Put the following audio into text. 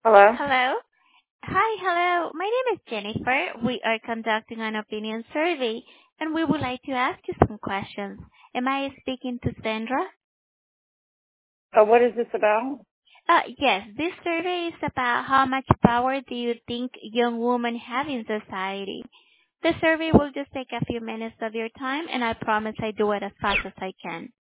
Hello? Hello. Hi, hello. My name is Jennifer. We are conducting an opinion survey, and we would like to ask you some questions. Am I speaking to Sandra? What is this about? Yes, this survey is about how much power do you think young women have in society. The survey will just take a few minutes of your time, and I promise I do it as fast as I can.